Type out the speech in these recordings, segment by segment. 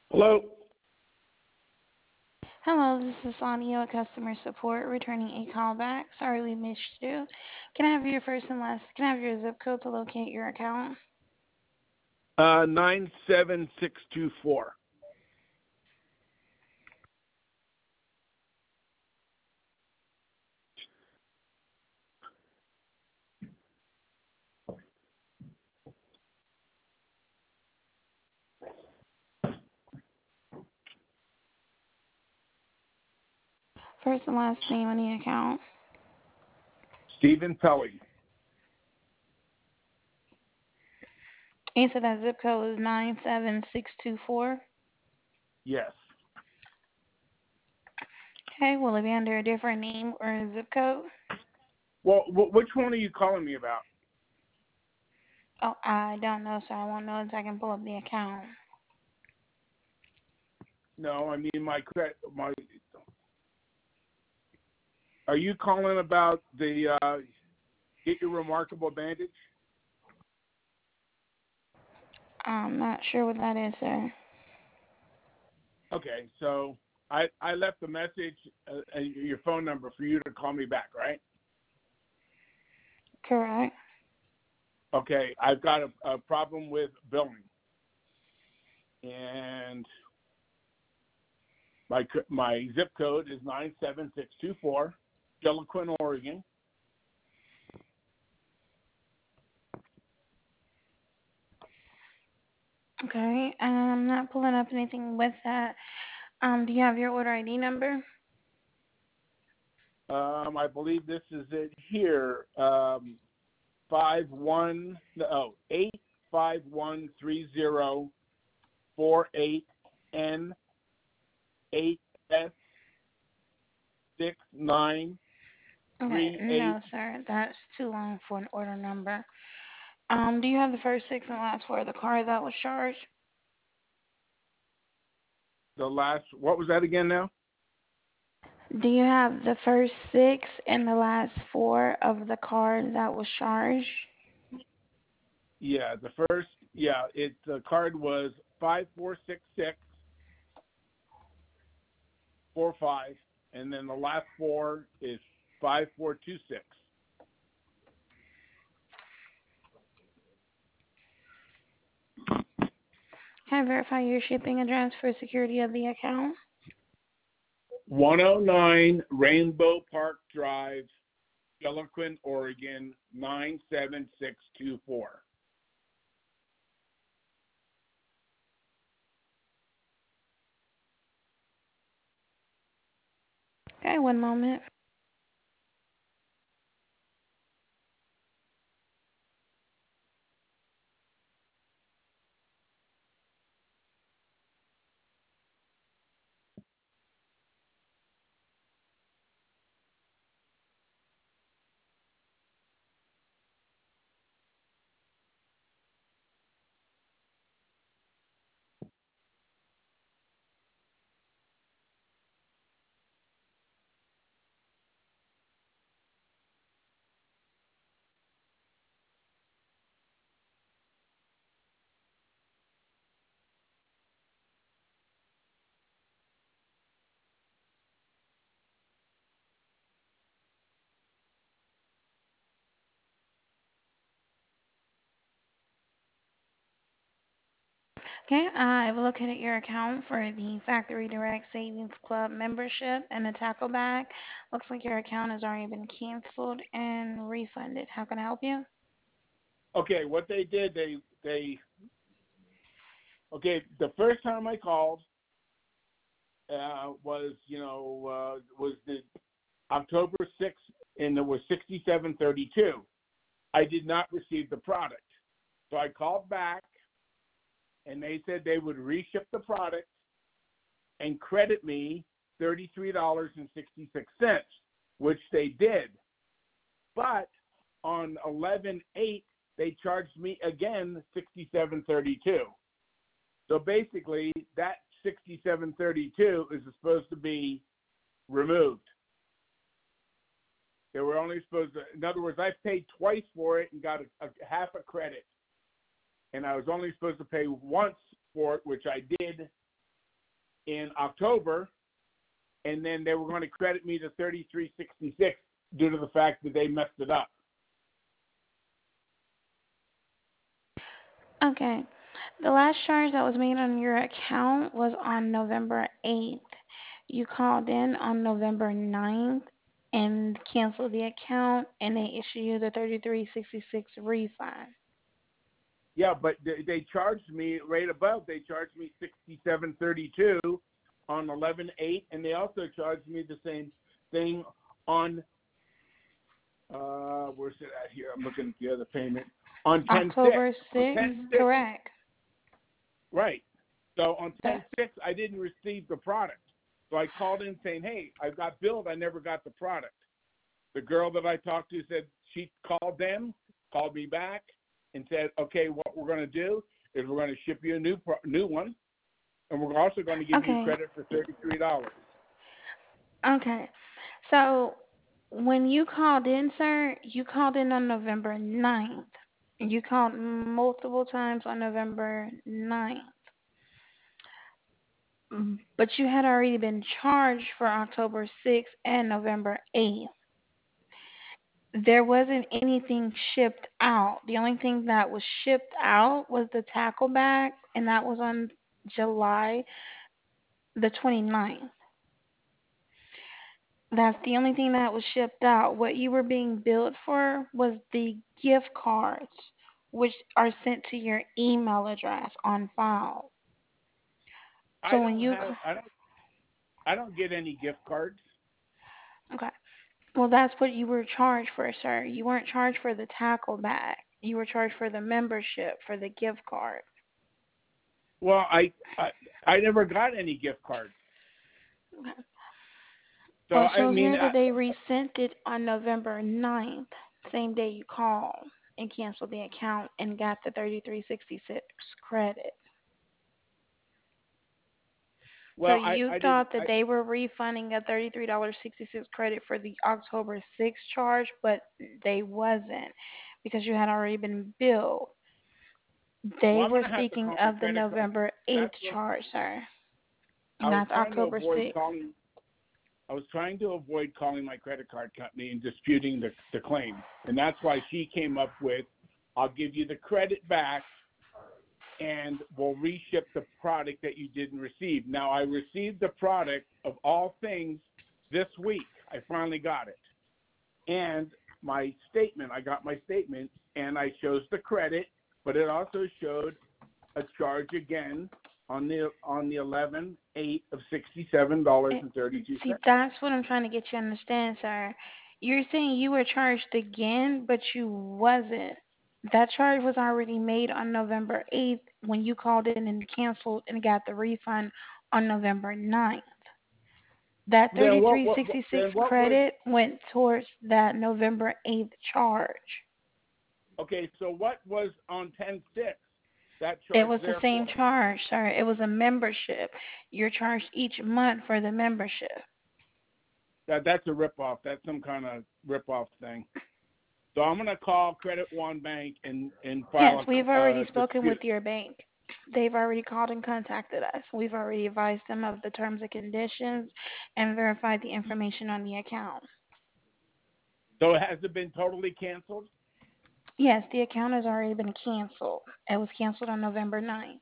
Hello. Hello, this is Sonia at customer support returning a call back. Sorry we missed you. Can I have your zip code to locate your account? 97624. First and last name on the account. Stephen Pelly. You said that zip code is 97624. Yes. Okay, will it be under a different name or a zip code? Well, which one are you calling me about? Oh, I don't know, so I won't know until I can pull up the account. No, I mean my. Are you calling about the Get Your Remarkable Bandage? I'm not sure what that is, sir. Okay, so I left a message, your phone number for you to call me back, right? Correct. Okay, I've got a problem with billing, and my zip code is 97624, Gilliquin, Oregon. Okay, I'm not pulling up anything with that. Do you have your order ID number? I believe this is it here. 8513048N 8S6938. Okay, no, sir. That's too long for an order number. Do you have the first six and last four of the card that was charged? The last, what was that again now? Do you have the first six and the last four of the card that was charged? Yeah, the card was 546645, and then the last four is 5426. Can I verify your shipping address for security of the account? 109 Rainbow Park Drive, Gilliquin, Oregon 97624. Okay, one moment. Okay, I've located your account for the Factory Direct Savings Club membership and the tackle bag. Looks like your account has already been canceled and refunded. How can I help you? Okay, what they did, okay, the first time I called was the October 6th, and it was 6732. I did not receive the product. So I called back, and they said they would reship the product and credit me $33.66, which they did. But on 11/8, they charged me again $67.32. So basically, that $67.32 is supposed to be removed. They were only supposed to, in other words, I paid twice for it and got a half a credit. And I was only supposed to pay once for it, which I did, in October, and then they were going to credit me the $33.66 due to the fact that they messed it up. Okay. The last charge that was made on your account was on November 8th. You called in on November 9th and canceled the account, and they issued you the 33.66 refund. Yeah, but they charged me right above. They charged me $67.32 on 11/8, and they also charged me the same thing on where's it at here? I'm looking at the other payment on 10/6. October On 6th, 10/6, correct. right. So on Yes. 10/6, I didn't receive the product. So I called in saying, hey, I got billed. I never got the product. The girl that I talked to said she called them, called me back, and said, okay, what we're going to do is we're going to ship you a new one, and we're also going to give you Okay. credit for $33. Okay. So when you called in, sir, you called in on November 9th. You called multiple times on November 9th. But you had already been charged for October 6th and November 8th. There wasn't anything shipped out. The only thing that was shipped out was the tackle bag, and that was on July the 29th. That's the only thing that was shipped out. What you were being billed for was the gift cards, which are sent to your email address on file. So when you I don't get any gift cards. okay, well that's what you were charged for, sir. You weren't charged for the tackle bag. You were charged for the membership for the gift card. Well, I never got any gift cards. Okay. So Well, it I shows mean, here that they resent it on November 9th, same day you called and canceled the account and got the 33.66 credit. So well, you I didn't. thought that they were refunding a $33.66 credit for the October 6th charge, but they wasn't because you had already been billed. Well, They I'm were gonna have to speaking call my of the credit card. November That's 8th what charge, sir, I was not the trying to October avoid 6th. calling. I was trying to avoid calling my credit card company and disputing the claim. And that's why she came up with, I'll give you the credit back and we'll reship the product that you didn't receive. Now, I received the product of all things this week. I finally got it. And my statement, I got my statement, and I shows the credit, but it also showed a charge again on the 11/8 of $67.32. See, that's what I'm trying to get you to understand, sir. You're saying you were charged again, but you wasn't. That charge was already made on November 8th when you called in and canceled and got the refund on November 9th. That Then what, 33.66 then what was, credit went towards that November 8th charge. okay, so what was on 10/6 that It charge was the there same for? charge, sir. It was a membership. You're charged each month for the membership. That's a ripoff. That's some kind of ripoff thing. So I'm going to call Credit One Bank and Yes, file we've a already spoken dispute. with your bank. They've already called and contacted us. We've already advised them of the terms and conditions and verified the information on the account. So has it been totally canceled? Yes, the account has already been canceled. It was canceled on November 9th.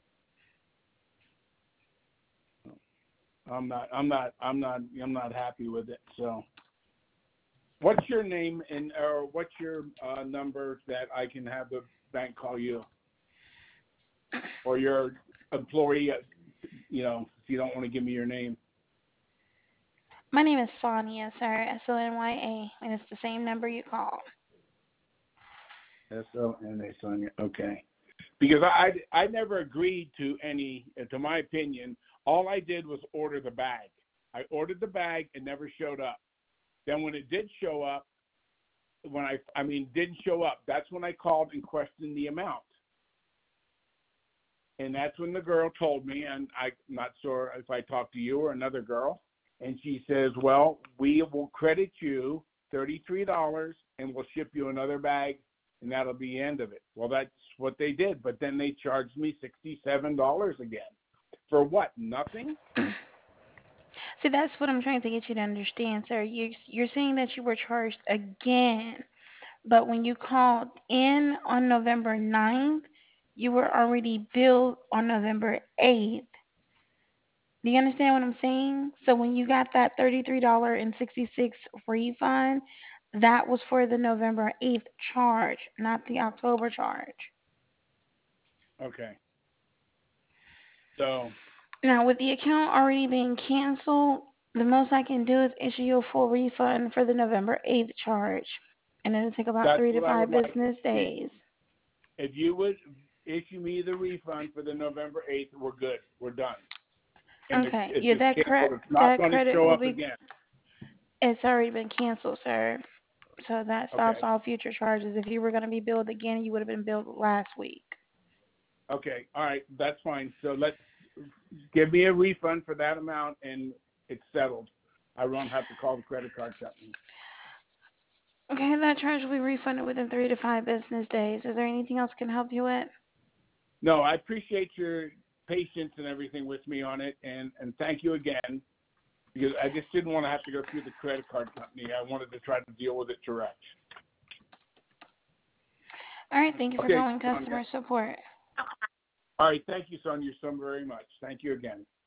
I'm not happy with it. So what's your name or what's your number that I can have the bank call you or your employee? If you don't want to give me your name. My name is Sonia, sir, Sonya, and it's the same number you called. SONA, Sonia. Okay. Because I never agreed to any, to my opinion, all I did was order the bag. I ordered the bag, it never showed up. Then when it did show up, didn't show up, that's when I called and questioned the amount. And that's when the girl told me, and I'm not sure if I talked to you or another girl, and she says, well, we will credit you $33 and we'll ship you another bag, and that'll be the end of it. Well, that's what they did, but then they charged me $67 again For what? Nothing? See, that's what I'm trying to get you to understand, sir. You're saying that you were charged again, but when you called in on November 9th, you were already billed on November 8th. Do you understand what I'm saying? So when you got that $33.66 refund, that was for the November 8th charge, not the October charge. Okay. So, Now, with the account already being canceled, the most I can do is issue you a full refund for the November 8th charge. And it'll take about that's 3 to what I 5 would like business to see. days. If you would issue me the refund for the November 8th, we're good. We're done. And Okay. if Yeah, it's canceled, it's not that going to credit show will up be, again. it's already been canceled, sir. So that stops Okay. all future charges. If you were going to be billed again, you would have been billed last week. Okay. All right. That's fine. So let's give me a refund for that amount, and it's settled. I won't have to call the credit card company. Okay, that charge will be refunded within 3 to 5 business days. Is there anything else I can help you with? No, I appreciate your patience and everything with me on it, and thank you again, because I just didn't want to have to go through the credit card company. I wanted to try to deal with it direct. All right, thank you for Okay, calling Sonia. customer support. All right, thank you, Sonia, so very much. Thank you again.